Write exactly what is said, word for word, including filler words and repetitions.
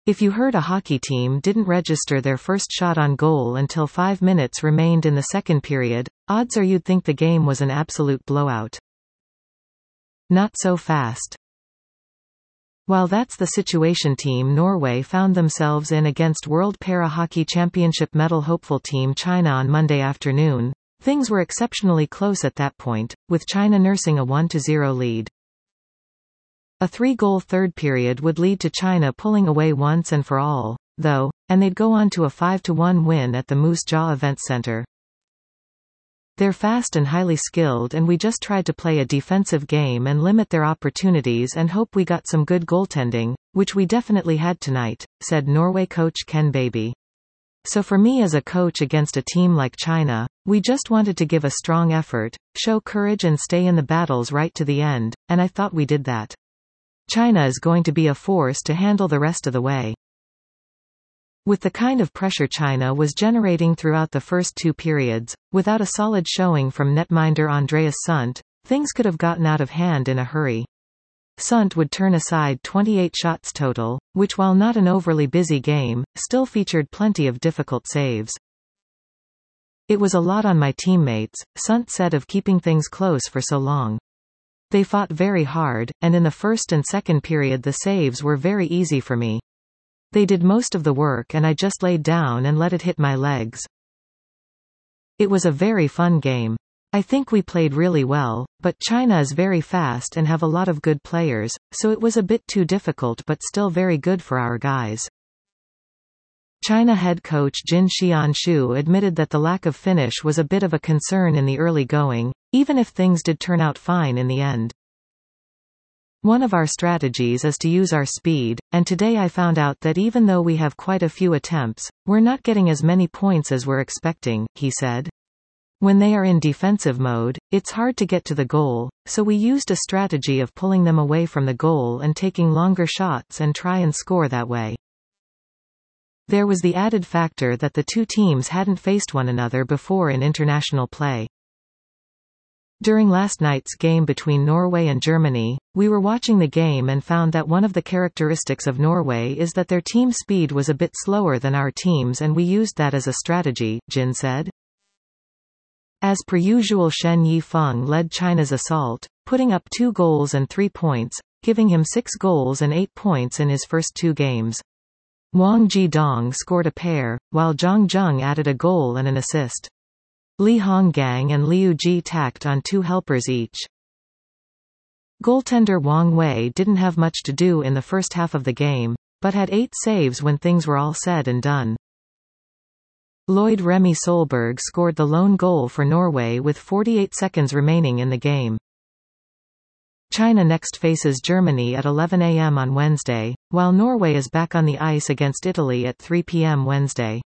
If you heard a hockey team didn't register their first shot on goal until five minutes remained in the second period, odds are you'd think the game was an absolute blowout. Not so fast. While that's the situation Team Norway found themselves in against World Para-Hockey Championship medal hopeful Team China on Monday afternoon, things were exceptionally close at that point, with China nursing a one to zero lead. A three-goal third period would lead to China pulling away once and for all, though, and they'd go on to a five to one win at the Moose Jaw Events Center. They're fast and highly skilled, and we just tried to play a defensive game and limit their opportunities and hope we got some good goaltending, which we definitely had tonight, said Norway coach Ken Baby. So for me as a coach against a team like China, we just wanted to give a strong effort, show courage and stay in the battles right to the end, and I thought we did that. China is going to be a force to handle the rest of the way. With the kind of pressure China was generating throughout the first two periods, without a solid showing from netminder Andreas Sundt, things could have gotten out of hand in a hurry. Sundt would turn aside twenty-eight shots total, which while not an overly busy game, still featured plenty of difficult saves. It was a lot on my teammates, Sundt said of keeping things close for so long. They fought very hard, and in the first and second period the saves were very easy for me. They did most of the work and I just laid down and let it hit my legs. It was a very fun game. I think we played really well, but China is very fast and have a lot of good players, so it was a bit too difficult but still very good for our guys. China head coach Jin Xianshu admitted that the lack of finish was a bit of a concern in the early going, even if things did turn out fine in the end. One of our strategies is to use our speed, and today I found out that even though we have quite a few attempts, we're not getting as many points as we're expecting, he said. When they are in defensive mode, it's hard to get to the goal, so we used a strategy of pulling them away from the goal and taking longer shots and try and score that way. There was the added factor that the two teams hadn't faced one another before in international play. During last night's game between Norway and Germany, we were watching the game and found that one of the characteristics of Norway is that their team speed was a bit slower than our team's, and we used that as a strategy, Jin said. As per usual, Shen Yifeng led China's assault, putting up two goals and three points, giving him six goals and eight points in his first two games. Wang Jidong scored a pair, while Zhang Zheng added a goal and an assist. Li Honggang and Liu Ji tacked on two helpers each. Goaltender Wang Wei didn't have much to do in the first half of the game, but had eight saves when things were all said and done. Lloyd Remy Solberg scored the lone goal for Norway with forty-eight seconds remaining in the game. China next faces Germany at eleven a m on Wednesday, while Norway is back on the ice against Italy at three p m Wednesday.